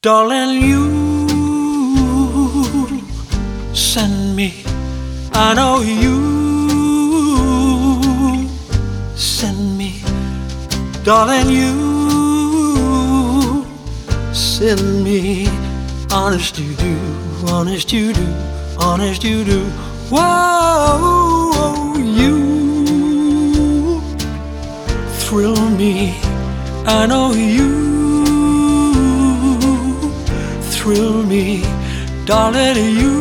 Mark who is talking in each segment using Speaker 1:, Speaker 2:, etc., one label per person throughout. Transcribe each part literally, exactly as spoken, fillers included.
Speaker 1: Darling, you send me. I know you send me. Darling, you send me. Honest you do, honest you do, honest you do. Whoa, you thrill me. I know you thrill me, darling, you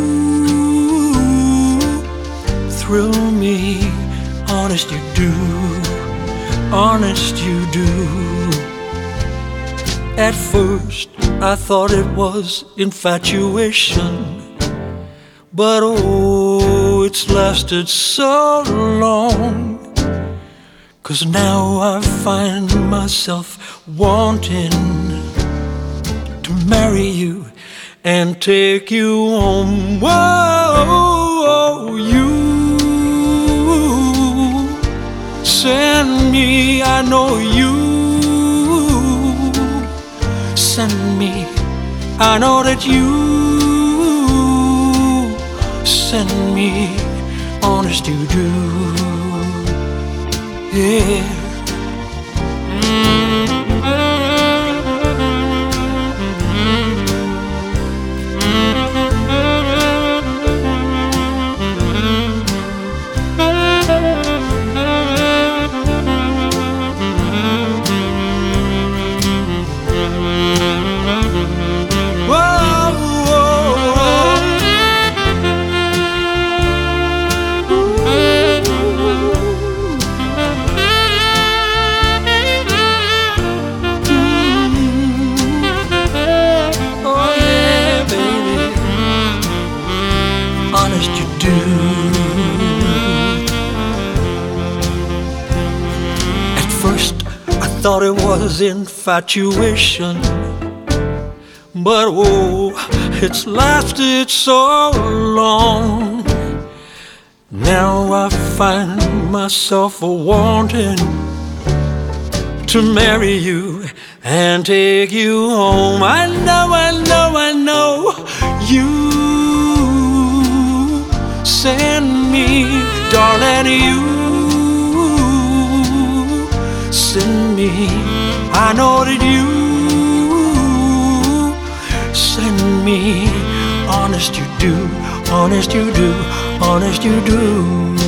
Speaker 1: thrill me. Honest you do, honest you do. At first I thought it was infatuation, but oh, it's lasted so long. 'Cause now I find myself wanting to marry you and take you home. Whoa, you send me. I know you send me. I know that you send me. Honest you do, yeah. Honest you do. At first I thought it was infatuation, but oh, it's lasted so long. Now I find myself wanting to marry you and take you home. I know, I know, I know you send me, darling, you send me. I know that you send me. Honest you do, honest you do, honest you do.